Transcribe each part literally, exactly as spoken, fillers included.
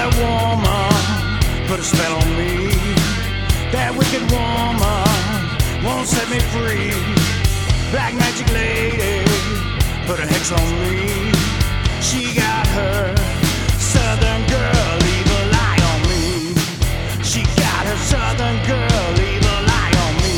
that woman put a spell on me. That wicked woman won't set me free. Black magic lady put a hex on me. She got her southern girl evil eye on me. She got her southern girl evil eye on me.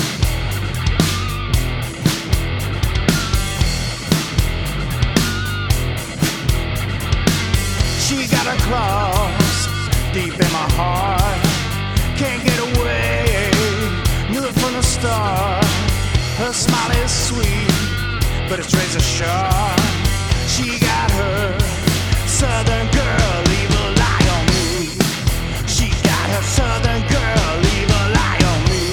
She got her claws deep in my heart. Can't get away, knew it from the start. Her smile is sweet, but it's razor sharp. She got her southern girl evil eye on me. She got her southern girl evil eye on me.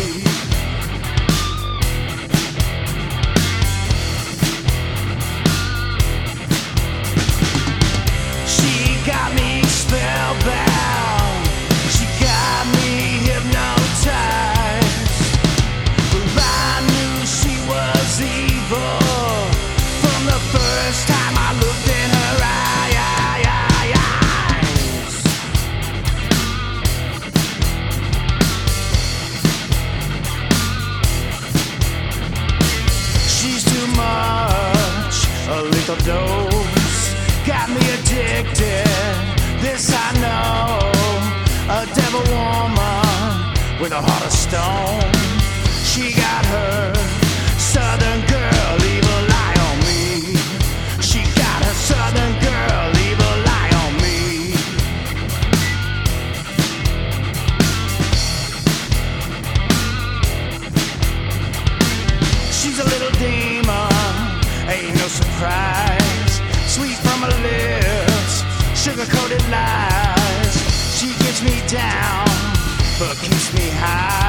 She got me spellbound. She got me hypnotized. But I knew she was evil from the first time I looked in her eye, eye, eye, eyes. She's too much, a lethal dose. Got me addicted, this I know. A devil woman with a heart of stone. She got her southern girl evil eye on me. She got her southern girl evil eye on me. She's a little demon, ain't no surprise. Sweet from her lips, sugar-coated lies. She gets me down, but keeps me high.